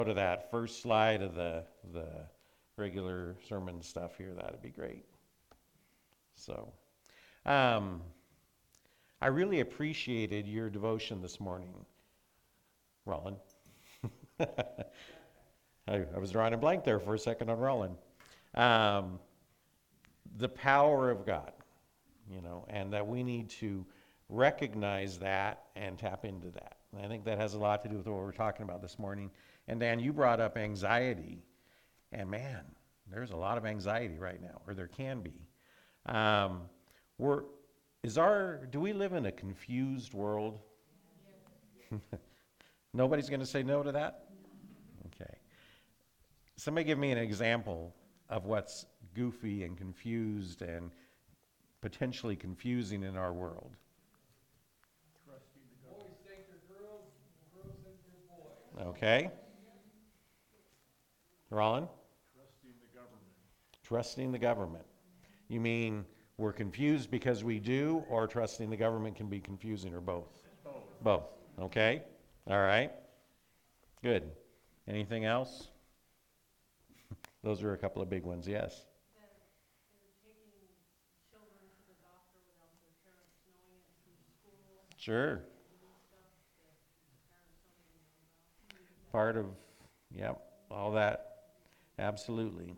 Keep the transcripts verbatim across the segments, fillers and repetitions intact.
Go to that first slide of the the regular sermon stuff here. That'd be great. So, um, I really appreciated your devotion this morning, Roland. I, I was drawing a blank there for a second on Roland. Um, the power of God, you know, and that we need to recognize that and tap into that. And I think that has a lot to do with what we're talking about this morning. And Dan, you brought up anxiety, and man, there's a lot of anxiety right now, or there can be. Um, we're, is our, do we live in a confused world? Nobody's going to say no to that? Okay. Somebody give me an example of what's goofy and confused and potentially confusing in our world. Trusting the government. Boys think they're girls, girls think they're boys. Okay. Roland? Trusting the government. Trusting the government. You mean we're confused because we do, or trusting the government can be confusing, or both? Both. Both. Okay. All right. Good. Anything else? Those are a couple of big ones, yes. They're, they're taking children to the doctor without their parents knowing it through school. Sure. Doing stuff that the parents don't even know about. Part of, yep, all that. Absolutely.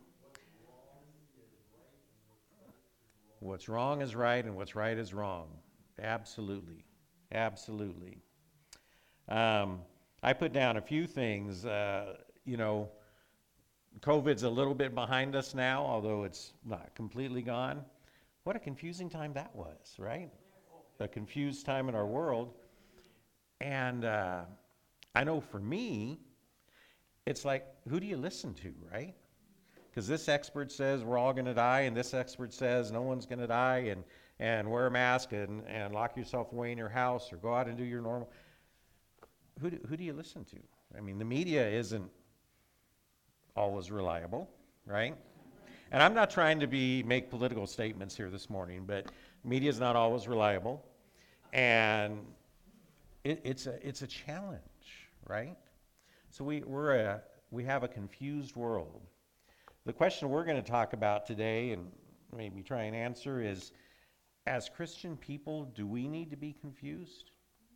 What's wrong is right and what's right is wrong. Absolutely. Absolutely. Um, I put down a few things. Uh, you know, COVID's a little bit behind us now, although it's not completely gone. What a confusing time that was, right? A confused time in our world. And uh, I know for me, it's like, who do you listen to, right? Because this expert says we're all going to die, and this expert says no one's going to die, and, and wear a mask and, and lock yourself away in your house or go out and do your normal. Who do, who do you listen to? I mean, the media isn't always reliable, right? And I'm not trying to be make political statements here this morning, but media is not always reliable, and it, it's a it's a challenge, right? So we we're a we have a confused world. The question we're going to talk about today, and maybe try and answer, is: as Christian people, do we need to be confused?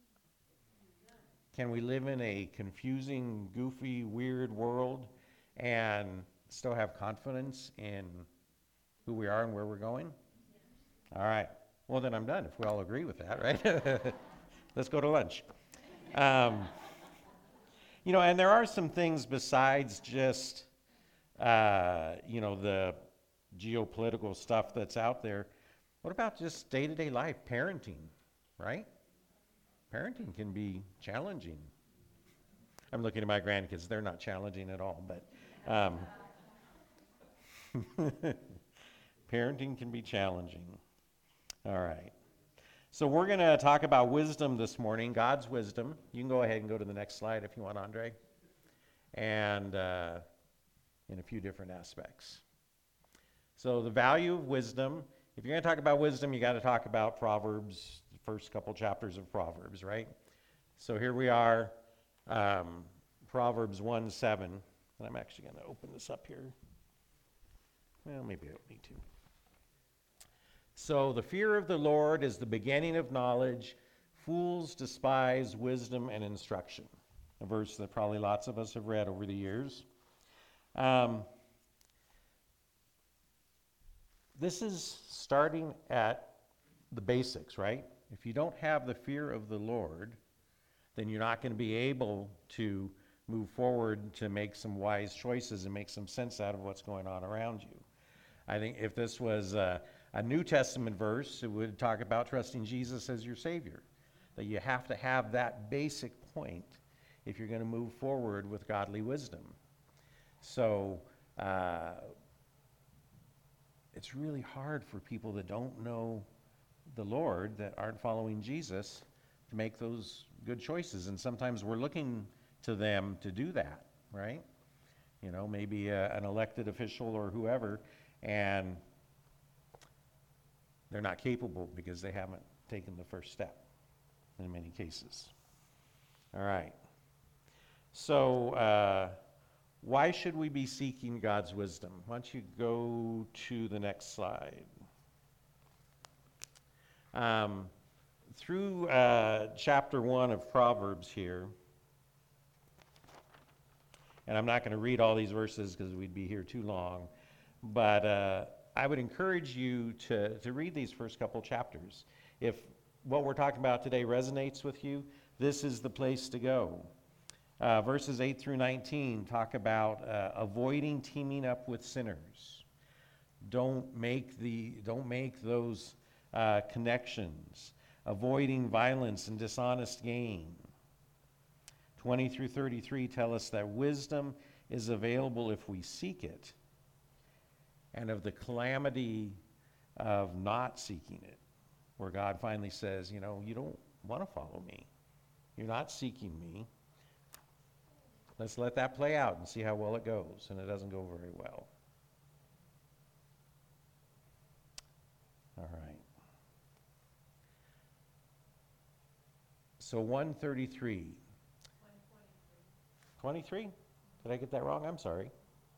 Can we live in a confusing, goofy, weird world and still have confidence in who we are and where we're going? All right. Well, then I'm done, if we all agree with that, right? Let's go to lunch. Um, you know, and there are some things besides just, uh, you know, the geopolitical stuff that's out there. What about just day-to-day life, parenting, right? Parenting can be challenging. I'm looking at my grandkids. They're not challenging at all, but um, parenting can be challenging. All right. So we're going to talk about wisdom this morning, God's wisdom. You can go ahead and go to the next slide if you want, Andre. And uh, in a few different aspects. So the value of wisdom. If you're going to talk about wisdom, you got to talk about Proverbs, the first couple chapters of Proverbs, right? So here we are, um, Proverbs one seven. And I'm actually going to open this up here. Well, maybe I don't need to. So the fear of the Lord is the beginning of knowledge. Fools despise wisdom and instruction. A verse that probably lots of us have read over the years. Um, this is starting at the basics, right? If you don't have the fear of the Lord, then you're not going to be able to move forward to make some wise choices and make some sense out of what's going on around you. I think if this was a, a New Testament verse, it would talk about trusting Jesus as your Savior. That you have to have that basic point if you're going to move forward with godly wisdom. So uh, it's really hard for people that don't know the Lord, that aren't following Jesus, to make those good choices. And sometimes we're looking to them to do that, right? You know, maybe a, an elected official or whoever, and they're not capable because they haven't taken the first step in many cases. All right. So uh, why should we be seeking God's wisdom? Why don't you go to the next slide? Um, through uh, chapter one of Proverbs here, and I'm not going to read all these verses because we'd be here too long, but uh, I would encourage you to, to read these first couple chapters. If what we're talking about today resonates with you, this is the place to go. Uh, verses eight through nineteen talk about uh, avoiding teaming up with sinners. Don't make the don't make those uh, connections. Avoiding violence and dishonest gain. twenty through thirty-three tell us that wisdom is available if we seek it, and of the calamity of not seeking it, where God finally says, you know, you don't want to follow me. You're not seeking me. Let's let that play out and see how well it goes, and it doesn't go very well. All right. So one thirty-three. twenty-three? Did I get that wrong? I'm sorry.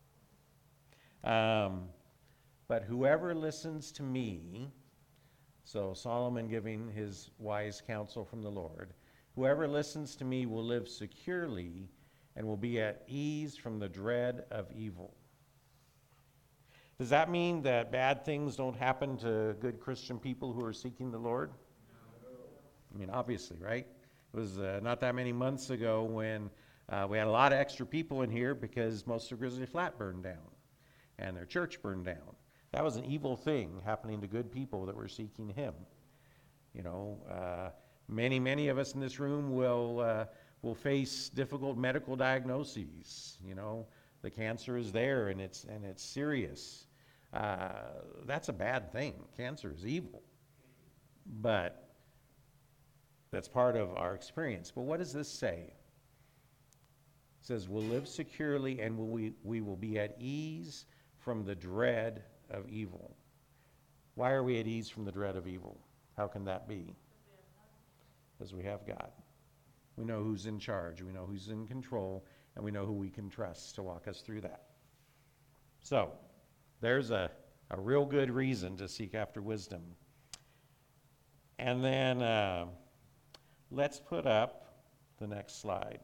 Um, but whoever listens to me, so Solomon giving his wise counsel from the Lord, whoever listens to me will live securely and will be at ease from the dread of evil. Does that mean that bad things don't happen to good Christian people who are seeking the Lord? No. I mean, obviously, right? It was uh, not that many months ago when uh, we had a lot of extra people in here because most of Grizzly Flat burned down and their church burned down. That was an evil thing happening to good people that were seeking Him. You know, uh, many, many of us in this room will uh, will face difficult medical diagnoses. You know, the cancer is there and it's and it's serious. Uh, that's a bad thing. Cancer is evil, but that's part of our experience. But what does this say? It says we'll live securely and we we will be at ease from the dread of evil. Why are we at ease from the dread of evil? How can that be? Because we have God. We know who's in charge, we know who's in control, and we know who we can trust to walk us through that. So, there's a, a real good reason to seek after wisdom. And then, uh, let's put up the next slide.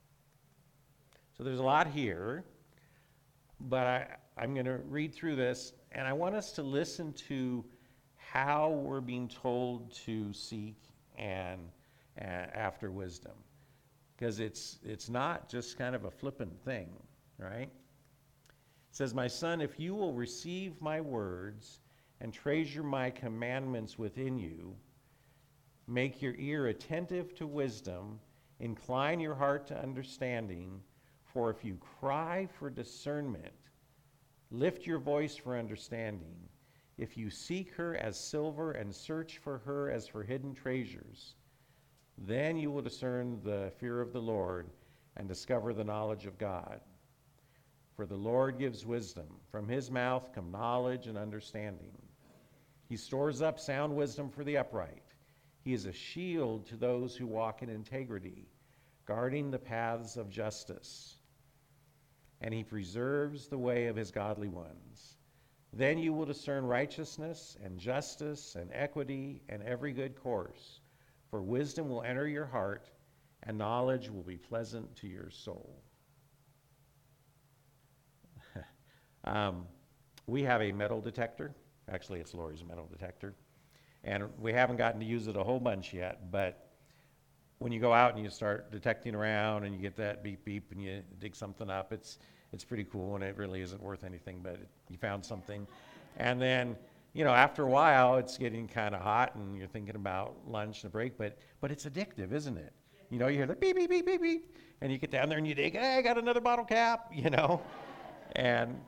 So there's a lot here, but I, I'm going to read through this, and I want us to listen to how we're being told to seek and uh, after wisdom, because it's it's not just kind of a flippant thing, right? It says, "My son, if you will receive my words and treasure my commandments within you, make your ear attentive to wisdom, incline your heart to understanding, for if you cry for discernment, lift your voice for understanding. If you seek her as silver and search for her as for hidden treasures, then you will discern the fear of the Lord and discover the knowledge of God. For the Lord gives wisdom. From his mouth come knowledge and understanding. He stores up sound wisdom for the upright. He is a shield to those who walk in integrity, guarding the paths of justice. And he preserves the way of his godly ones. Then you will discern righteousness and justice and equity and every good course. For wisdom will enter your heart, and knowledge will be pleasant to your soul." um, we have a metal detector. Actually, it's Lori's metal detector. And we haven't gotten to use it a whole bunch yet, but when you go out and you start detecting around and you get that beep beep and you dig something up, it's it's pretty cool, and it really isn't worth anything, but it, you found something. And then, you know, after a while, it's getting kind of hot and you're thinking about lunch and a break, but but it's addictive, isn't it? You know, you hear the beep, beep, beep, beep, beep, and you get down there and you dig, hey, I got another bottle cap, you know? And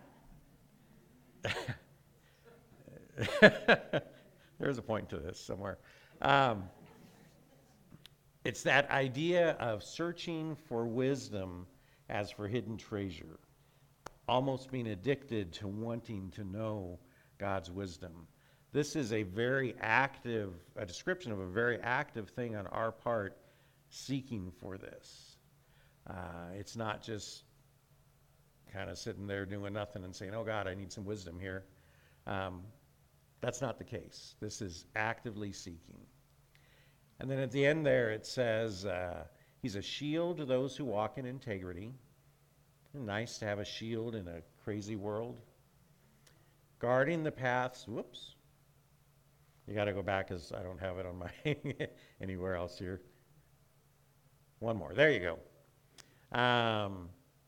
there's a point to this somewhere. Um, it's that idea of searching for wisdom as for hidden treasure, almost being addicted to wanting to know God's wisdom. This is a very active, a description of a very active thing on our part, seeking for this. Uh, it's not just kind of sitting there doing nothing and saying, oh God, I need some wisdom here. Um, that's not the case. This is actively seeking. And then at the end there it says, uh, he's a shield to those who walk in integrity. Nice to have a shield in a crazy world. Guarding the paths, whoops. You got to go back because I don't have it on my anywhere else here. One more. There you go. Um,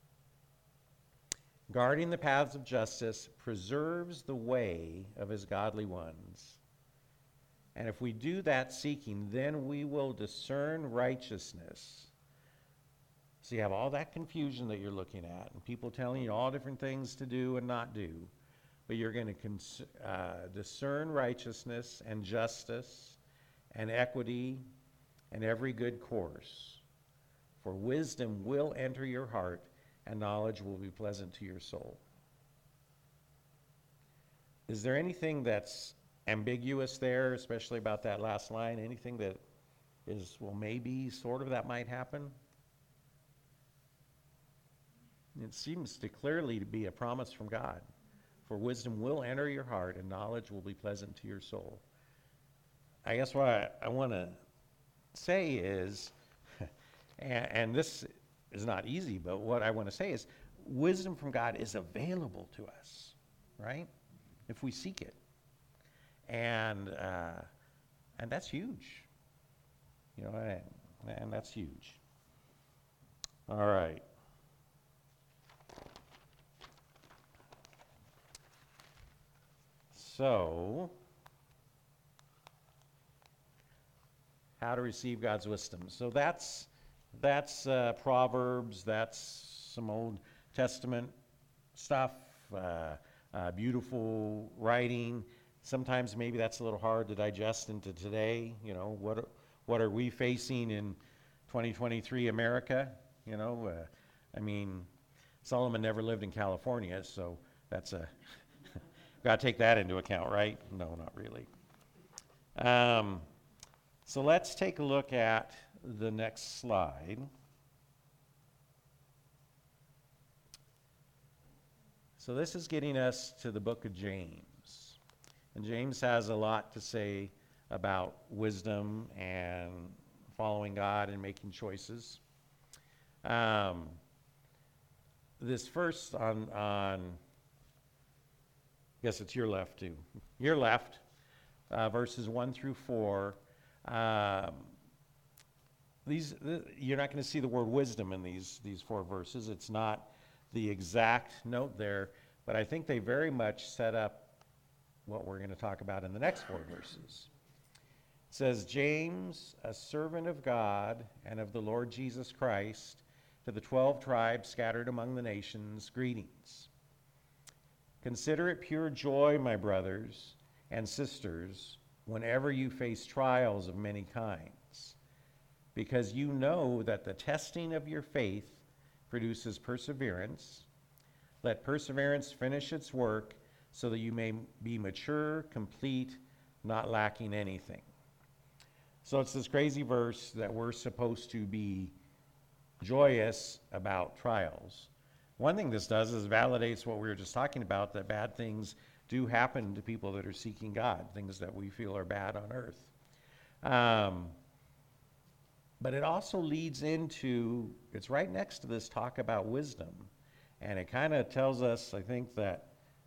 guarding the paths of justice preserves the way of his godly ones. And if we do that seeking, then we will discern righteousness. So you have all that confusion that you're looking at, and people telling you all different things to do and not do. But you're going to cons- uh, discern righteousness and justice and equity and every good course. For wisdom will enter your heart, and knowledge will be pleasant to your soul. Is there anything that's ambiguous there, especially about that last line? Anything that is, well, maybe sort of that might happen? It seems to clearly to be a promise from God. For wisdom will enter your heart, and knowledge will be pleasant to your soul. I guess what I, I want to say is, and, and this is not easy, but what I want to say is, wisdom from God is available to us, right? If we seek it. And uh, and that's huge. You know, and, and that's huge. All right. So, how to receive God's wisdom. So that's that's uh, Proverbs. That's some Old Testament stuff. Uh, uh, beautiful writing. Sometimes maybe that's a little hard to digest into today. You know, what what are we facing in twenty twenty-three America? You know, uh, I mean, Solomon never lived in California, so that's a got to take that into account, right? No, not really. Um, so let's take a look at the next slide. So this is getting us to the book of James. And James has a lot to say about wisdom and following God and making choices. Um, this first on, on, I guess it's your left too. Your left, uh, verses one through four. Um, these th- you're not going to see the word wisdom in these these four verses. It's not the exact note there, but I think they very much set up what we're going to talk about in the next four verses. It says, James, a servant of God and of the Lord Jesus Christ, to the twelve tribes scattered among the nations, greetings. Consider it pure joy, my brothers and sisters, whenever you face trials of many kinds, because you know that the testing of your faith produces perseverance. Let perseverance finish its work, so that you may be mature, complete, not lacking anything. So it's this crazy verse that we're supposed to be joyous about trials. One thing this does is validates what we were just talking about, that bad things do happen to people that are seeking God, things that we feel are bad on earth. Um, but it also leads into, it's right next to this talk about wisdom. And it kind of tells us, I think, that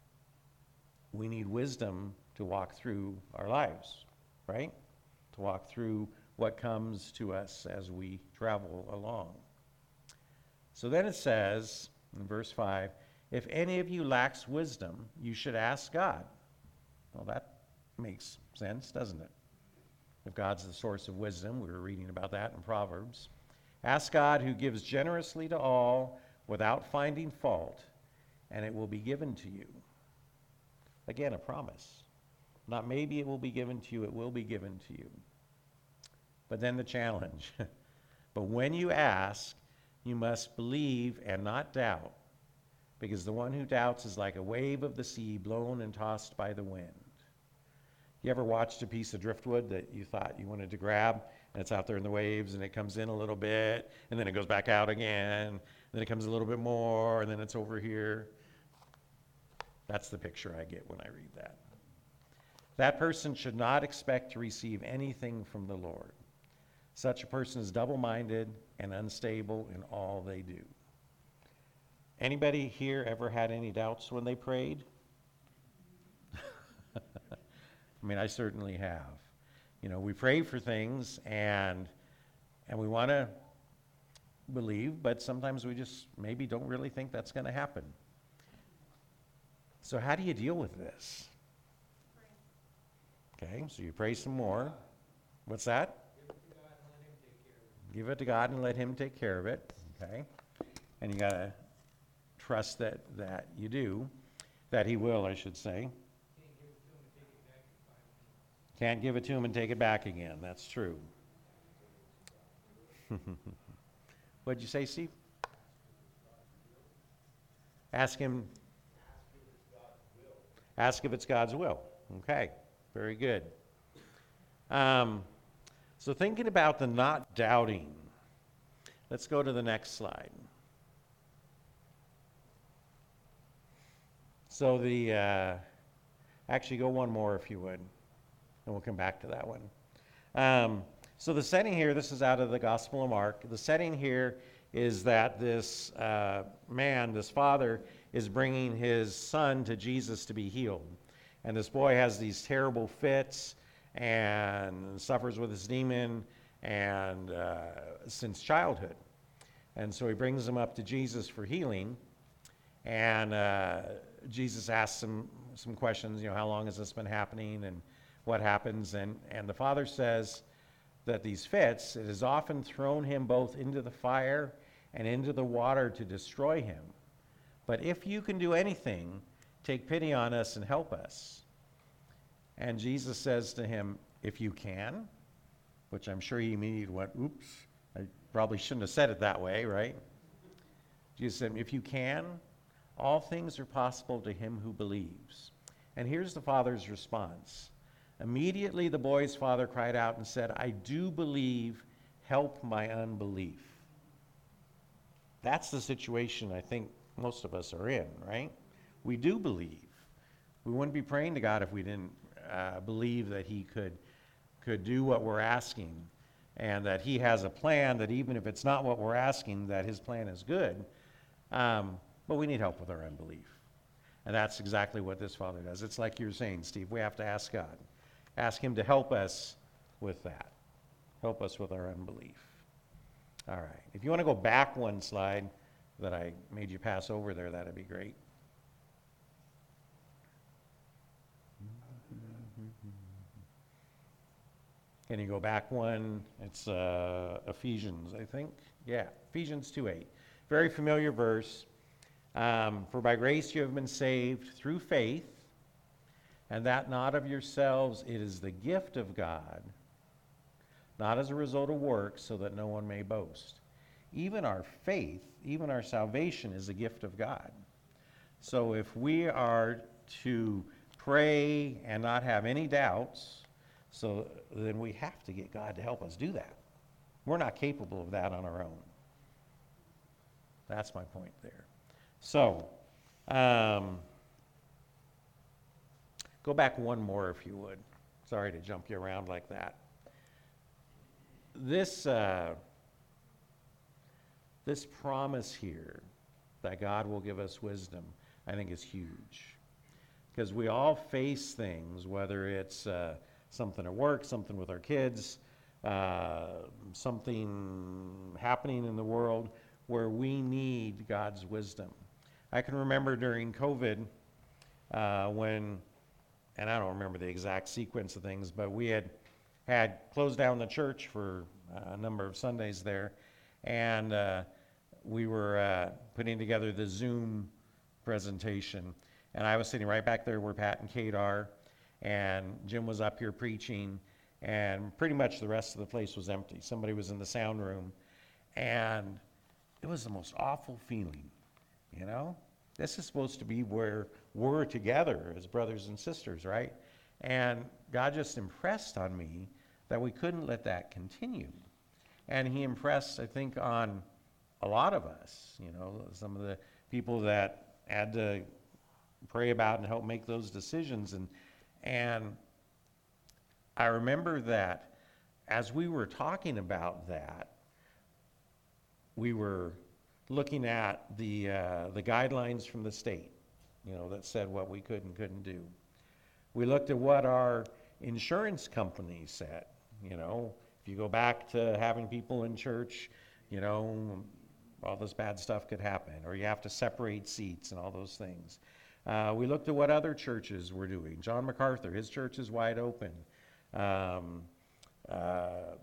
we need wisdom to walk through our lives, right? To walk through what comes to us as we travel along. So then it says, in verse five, if any of you lacks wisdom, you should ask God. Well, that makes sense, doesn't it? If God's the source of wisdom, we were reading about that in Proverbs. Ask God, who gives generously to all without finding fault, and it will be given to you. Again, a promise. Not maybe it will be given to you, it will be given to you. But then the challenge. But when you ask, you must believe and not doubt, because the one who doubts is like a wave of the sea blown and tossed by the wind. You ever watched a piece of driftwood that you thought you wanted to grab, and it's out there in the waves, and it comes in a little bit, and then it goes back out again? then it comes a little bit more, and then it's over here. That's the picture I get when I read that. That person should not expect to receive anything from the Lord. Such a person is double-minded and unstable in all they do. Anybody here ever had any doubts when they prayed? I mean, I certainly have. You know, we pray for things and and we want to believe, but sometimes we just maybe don't really think that's going to happen. So how do you deal with this? Okay, so you pray some more. What's that? Give it to God and let him take care of it. Okay? And you got to trust that, that you do, that he will, I should say. Can't give it to him and take it back again. That's true. What'd you say, Steve? Ask him. Ask if it's God's will. Okay, very good. Um, so thinking about the not doubting, let's go to the next slide. So the, uh, actually go one more if you would, and we'll come back to that one. Um, so the setting here, this is out of the Gospel of Mark. The setting here is that this uh, man, this father, is bringing his son to Jesus to be healed. And this boy has these terrible fits and suffers with this demon and uh, since childhood. And so he brings him up to Jesus for healing. And uh, Jesus asks him some questions, you know, how long has this been happening and what happens? And, and the father says that these fits, it has often thrown him both into the fire and into the water to destroy him. But if you can do anything, take pity on us and help us. And Jesus says to him, if you can, which I'm sure he immediately went, oops, I probably shouldn't have said it that way, right? Jesus said, if you can, all things are possible to him who believes. And here's the father's response. Immediately the boy's father cried out and said, I do believe, help my unbelief. That's the situation I think most of us are in, right? We do believe. We wouldn't be praying to God if we didn't uh, believe that he could, could do what we're asking, and that he has a plan that even if it's not what we're asking, that his plan is good. Um, but we need help with our unbelief. And that's exactly what this father does. It's like you're saying, Steve, we have to ask God. Ask him to help us with that. Help us with our unbelief. All right. If you want to go back one slide that I made you pass over there, that'd be great. Can you go back one? It's uh, Ephesians, I think. Yeah, Ephesians two eight. Very familiar verse. Um, For by grace you have been saved through faith, and that not of yourselves, it is the gift of God, not as a result of works, so that no one may boast. Even our faith, even our salvation is a gift of God. So if we are to pray and not have any doubts, so then we have to get God to help us do that. We're not capable of that on our own. That's my point there. So, um, go back one more if you would. Sorry to jump you around like that. This, uh, this promise here that God will give us wisdom, I think is huge. Because we all face things, whether it's uh, something at work, something with our kids, uh, something happening in the world where we need God's wisdom. I can remember during COVID uh, when, and I don't remember the exact sequence of things, but we had had closed down the church for a number of Sundays there, and uh, we were uh, putting together the Zoom presentation, and I was sitting right back there where Pat and Kate are, and Jim was up here preaching, and pretty much the rest of the place was empty. Somebody was in the sound room, and it was the most awful feeling, you know? This is supposed to be where we're together as brothers and sisters, right? And God just impressed on me that we couldn't let that continue. And he impressed, I think, on a lot of us, you know, some of the people that had to pray about and help make those decisions. And, and I remember that as we were talking about that, we were looking at the, uh, the guidelines from the state, you know, that said what we could and couldn't do. We looked at what our insurance companies said. You know, if you go back to having people in church, you know, all this bad stuff could happen, or you have to separate seats and all those things. Uh, we looked at what other churches were doing. John MacArthur, his church is wide open. Um, uh,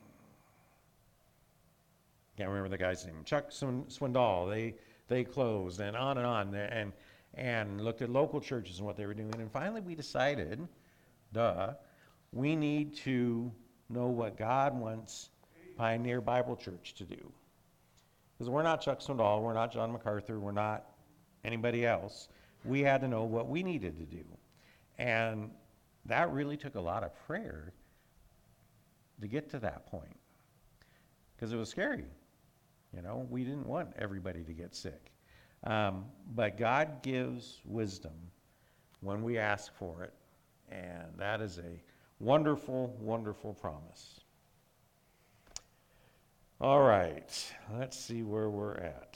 can't remember the guy's name. Chuck Swindoll, they they closed, and on and on, and and looked at local churches and what they were doing. And finally we decided, duh, we need to know what God wants Pioneer Bible Church to do. Because we're not Chuck Swindoll, we're not John MacArthur, we're not anybody else. We had to know what we needed to do. And that really took a lot of prayer to get to that point. Because it was scary. You know, we didn't want everybody to get sick. Um, but God gives wisdom when we ask for it. And that is a wonderful, wonderful promise. All right, let's see where we're at.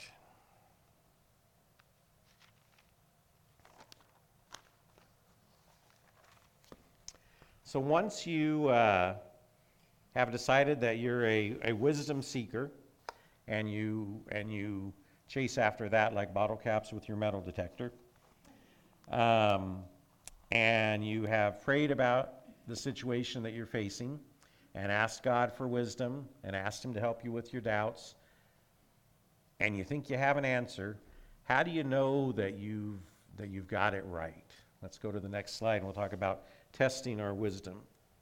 So once you uh, have decided that you're a, a wisdom seeker, and you and you chase after that like bottle caps with your metal detector, um, and you have prayed about the situation that you're facing, and asked God for wisdom, and asked Him to help you with your doubts, and you think you have an answer, how do you know that you've that you've got it right? Let's go to the next slide, and we'll talk about testing our wisdom.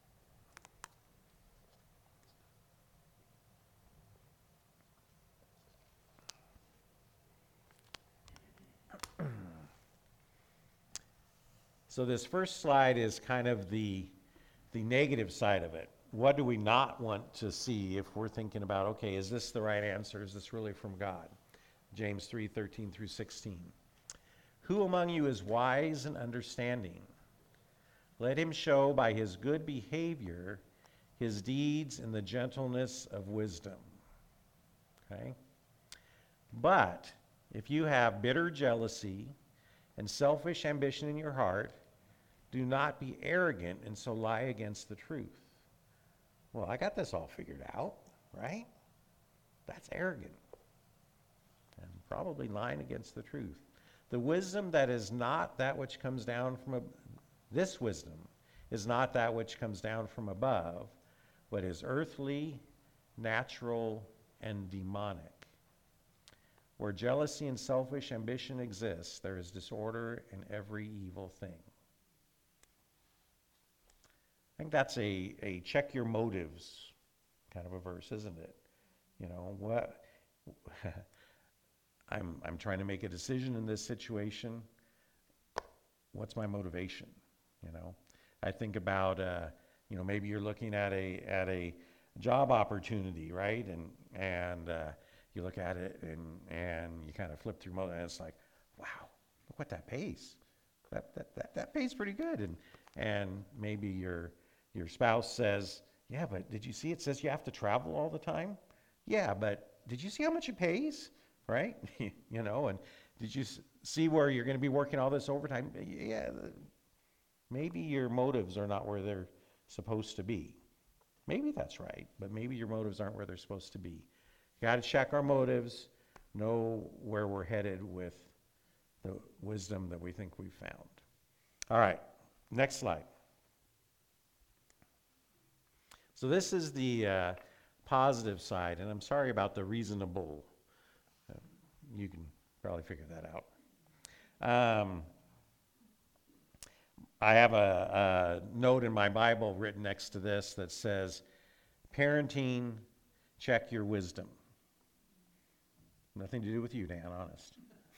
So this first slide is kind of the, the negative side of it. What do we not want to see if we're thinking about, okay, is this the right answer? Is this really from God? James three, thirteen through sixteen. Who among you is wise and understanding? Let him show by his good behavior his deeds in the gentleness of wisdom. Okay? But if you have bitter jealousy and selfish ambition in your heart, do not be arrogant and so lie against the truth. Well, I got this all figured out, right? That's arrogant. And probably lying against the truth. The wisdom that is not that which comes down from, a, this wisdom is not that which comes down from above, but is earthly, natural, and demonic. Where jealousy and selfish ambition exists, there is disorder in every evil thing. I think that's a, a check your motives kind of a verse, isn't it? You know, what I'm I'm trying to make a decision in this situation. What's my motivation? You know, I think about uh, you know, maybe you're looking at a at a job opportunity, right? And and uh, you look at it and and you kind of flip through most, and it's like, wow, look what that pays. That that that, that pays pretty good. And and maybe your your spouse says, yeah, but did you see it says you have to travel all the time? Yeah, but did you see how much it pays? Right? You know, and did you see where you're going to be working all this overtime? Yeah, maybe your motives are not where they're supposed to be. Maybe that's right, but maybe your motives aren't where they're supposed to be. Got to check our motives, know where we're headed with the wisdom that we think we've found. All right, next slide. So this is the uh, positive side, and I'm sorry about the reasonable. Uh, you can probably figure that out. Um, I have a, a note in my Bible written next to this that says, parenting, check your wisdom. Nothing to do with you, Dan, honest.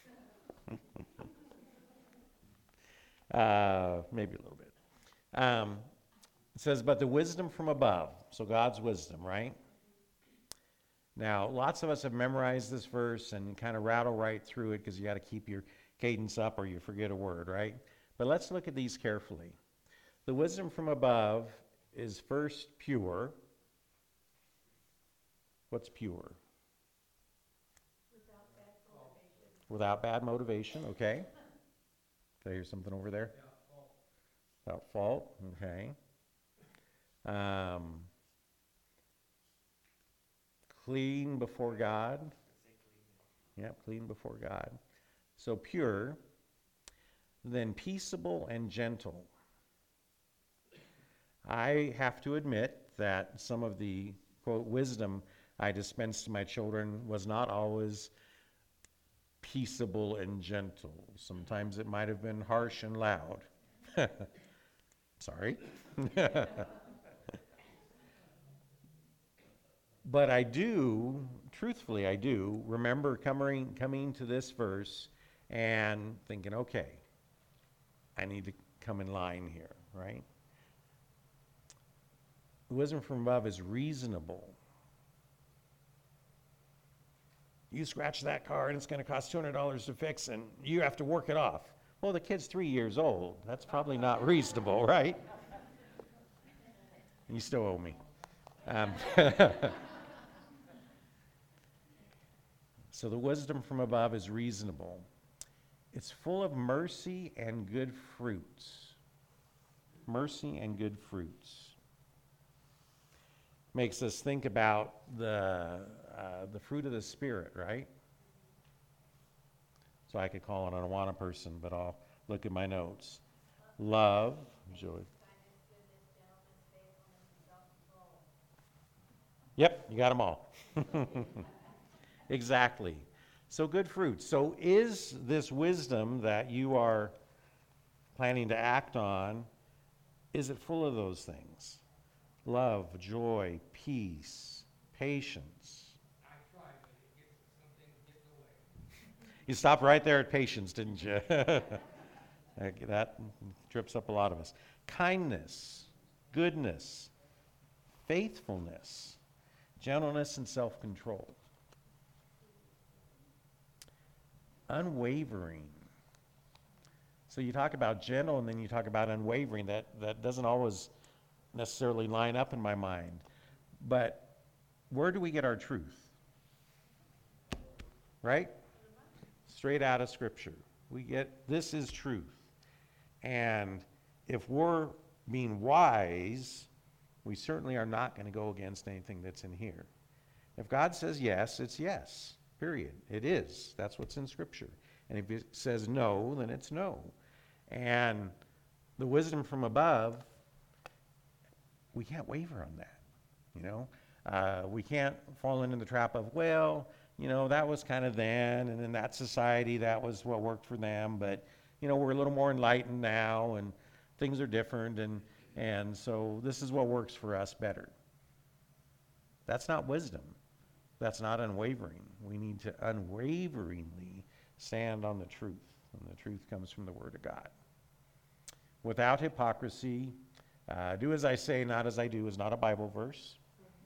uh, maybe a little bit. Um, it says, but the wisdom from above, so God's wisdom, right, Now, lots of us have memorized this verse and kind of rattle right through it because you got to keep your cadence up or you forget a word, right? But let's look at these carefully. The wisdom from above is first pure. What's pure? Without bad motivation. Without bad motivation, okay. Did I hear something over there? Without fault, okay. Um, clean before God. Yep, clean before God. So pure. Then peaceable and gentle. I have to admit that some of the, quote, wisdom I dispensed to my children was not always peaceable and gentle. Sometimes it might have been harsh and loud. Sorry. But I do, truthfully, I do remember coming, coming to this verse and thinking, okay, I need to come in line here, right? Wisdom from above is reasonable. You scratch that car and it's going to cost two hundred dollars to fix and you have to work it off. Well, the kid's three years old. That's probably not reasonable, right? You still owe me. Um, so the wisdom from above is reasonable. It's full of mercy and good fruits. Mercy and good fruits. Makes us think about the uh, the fruit of the Spirit, right? So I could call an unwanted person, but I'll look at my notes. Love, joy. Yep, you got them all. Exactly. So good fruits. So is this wisdom that you are planning to act on, is it full of those things? Love, joy, peace, patience. I tried, but it gets, some things get in the way. You stopped right there at patience, didn't you? That trips up a lot of us. Kindness, goodness, faithfulness, gentleness, and self-control. Unwavering. So you talk about gentle and then you talk about unwavering. That, that doesn't always necessarily line up in my mind. But where do we get our truth? Right? Straight out of Scripture. We get, this is truth. And if we're being wise, we certainly are not going to go against anything that's in here. If God says yes, it's yes. Period. It is. That's what's in Scripture. And if it says no, then it's no. And the wisdom from above, we can't waver on that. You know, uh, we can't fall into the trap of, well, you know, that was kind of then, and in that society, that was what worked for them. But, you know, we're a little more enlightened now, and things are different, and and so this is what works for us better. That's not wisdom. That's not unwavering. We need to unwaveringly stand on the truth, and the truth comes from the Word of God. Without hypocrisy, uh, do as I say, not as I do is not a Bible verse.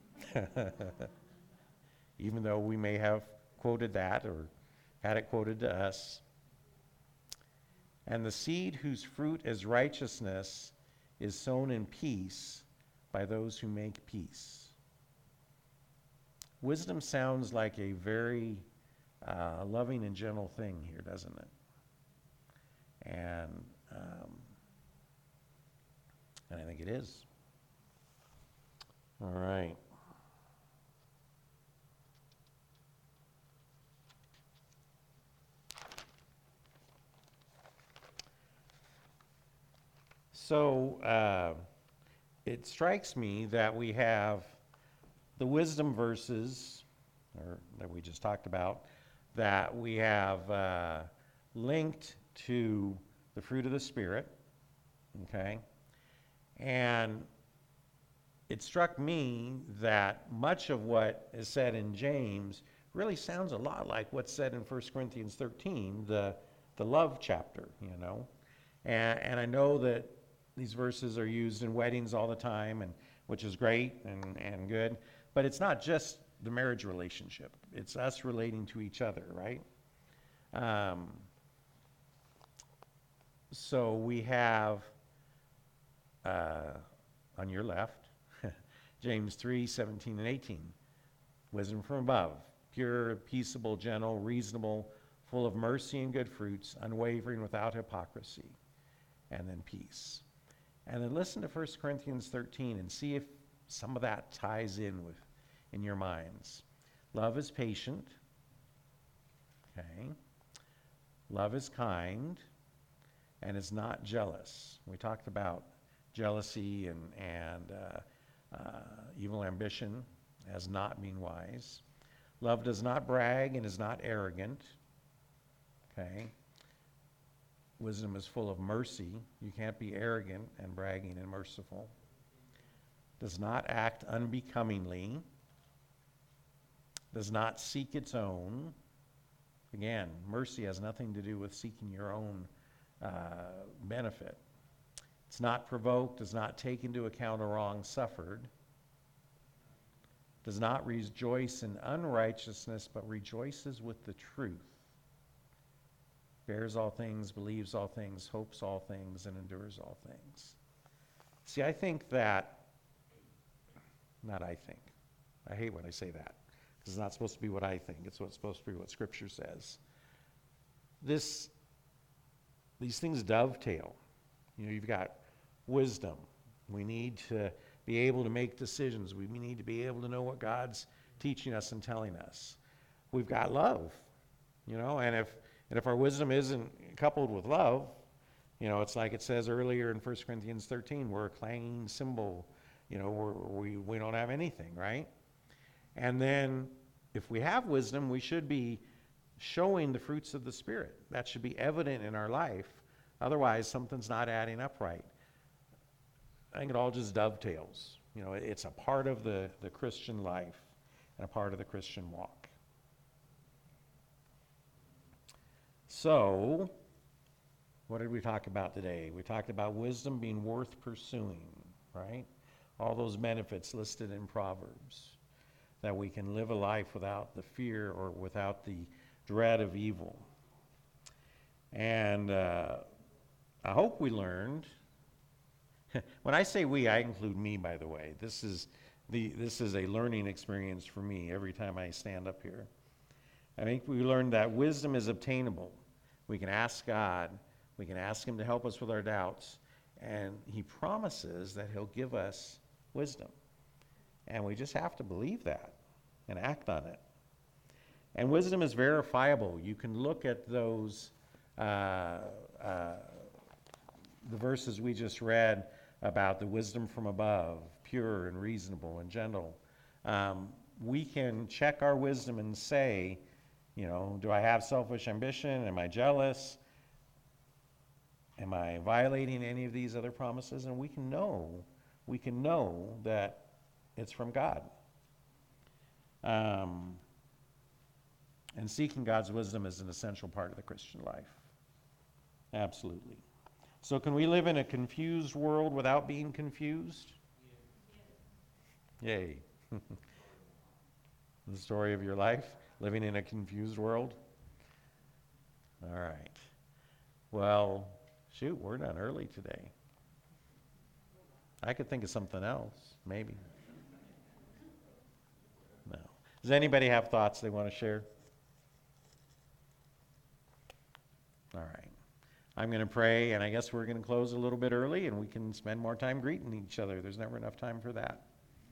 Even though we may have quoted that or had it quoted to us. And the seed whose fruit is righteousness is sown in peace by those who make peace. Wisdom sounds like a very uh, loving and gentle thing here, doesn't it? And um, and I think it is. All right. So uh, it strikes me that we have the wisdom verses, or that we just talked about, that we have uh, linked to the fruit of the Spirit, okay? And it struck me that much of what is said in James really sounds a lot like what's said in First Corinthians thirteen, the, the love chapter, you know? And, and I know that these verses are used in weddings all the time, and which is great and, and good. But it's not just the marriage relationship. It's us relating to each other, right? Um, so we have, uh, on your left, James three, seventeen and eighteen. Wisdom from above, pure, peaceable, gentle, reasonable, full of mercy and good fruits, unwavering, without hypocrisy. And then peace. And then listen to First Corinthians thirteen and see if some of that ties in with in your minds. Love is patient. Okay. Love is kind and is not jealous. We talked about jealousy and, and uh, uh, evil ambition as not being wise. Love does not brag and is not arrogant. Okay. Wisdom is full of mercy. You can't be arrogant and bragging and merciful. Does not act unbecomingly. Does not seek its own. Again, mercy has nothing to do with seeking your own uh, benefit. It's not provoked, does not take into account a wrong suffered. Does not rejoice in unrighteousness, but rejoices with the truth. Bears all things, believes all things, hopes all things, and endures all things. See, I think that, not I think, I hate when I say that, because it's not supposed to be what I think, it's what's supposed to be what Scripture says. This, these things dovetail. You know, you've got wisdom. We need to be able to make decisions. We need to be able to know what God's teaching us and telling us. We've got love, you know, and if and if our wisdom isn't coupled with love, you know, it's like it says earlier in First Corinthians thirteen, we're a clanging cymbal, you know, we're, we we don't have anything, right? And then if we have wisdom, we should be showing the fruits of the Spirit. That should be evident in our life. Otherwise, something's not adding up right. I think it all just dovetails. You know, it's a part of the, the Christian life and a part of the Christian walk. So, what did we talk about today? We talked about wisdom being worth pursuing, right? All those benefits listed in Proverbs. That we can live a life without the fear or without the dread of evil. And uh, I hope we learned. When I say we, I include me, by the way. This is the this is a learning experience for me every time I stand up here. I think we learned that wisdom is obtainable. We can ask God. We can ask Him to help us with our doubts. And He promises that He'll give us wisdom. And we just have to believe that and act on it. And wisdom is verifiable. You can look at those, uh, uh, the verses we just read about the wisdom from above, pure and reasonable and gentle. Um, we can check our wisdom and say, you know, do I have selfish ambition? Am I jealous? Am I violating any of these other promises? And we can know, we can know that it's from God. Um, and seeking God's wisdom is an essential part of the Christian life. Absolutely. So can we live in a confused world without being confused? Yay. The story of your life, living in a confused world? All right. Well, shoot, we're done early today. I could think of something else, maybe. No. Does anybody have thoughts they want to share? All right. I'm going to pray, and I guess we're going to close a little bit early, and we can spend more time greeting each other. There's never enough time for that.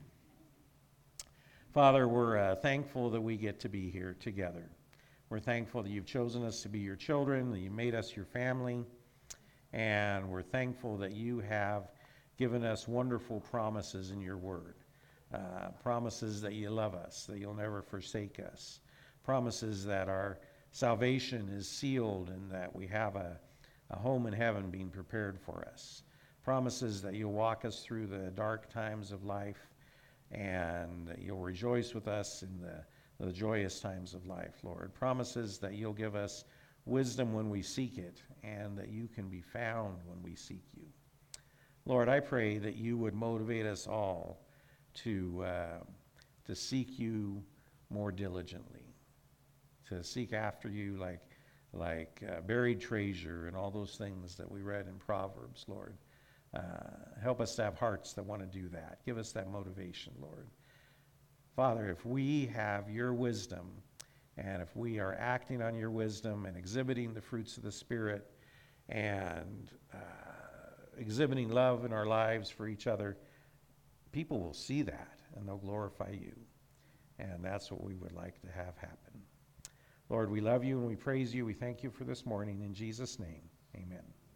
Father, we're uh, thankful that we get to be here together. We're thankful that you've chosen us to be your children, that you made us your family, and we're thankful that you have given us wonderful promises in your word. Uh, promises that you love us, that you'll never forsake us. Promises that our salvation is sealed and that we have a, a home in heaven being prepared for us. Promises that you'll walk us through the dark times of life and that you'll rejoice with us in the, the joyous times of life, Lord. Promises that you'll give us wisdom when we seek it and that you can be found when we seek you. Lord, I pray that you would motivate us all to, uh, to seek you more diligently, to seek after you like, like uh, buried treasure and all those things that we read in Proverbs, Lord. Uh, help us to have hearts that want to do that. Give us that motivation, Lord. Father, if we have your wisdom, and if we are acting on your wisdom and exhibiting the fruits of the Spirit and uh, exhibiting love in our lives for each other, people will see that and they'll glorify you. And that's what we would like to have happen. Lord, we love you and we praise you. We thank you for this morning. In Jesus' name, amen.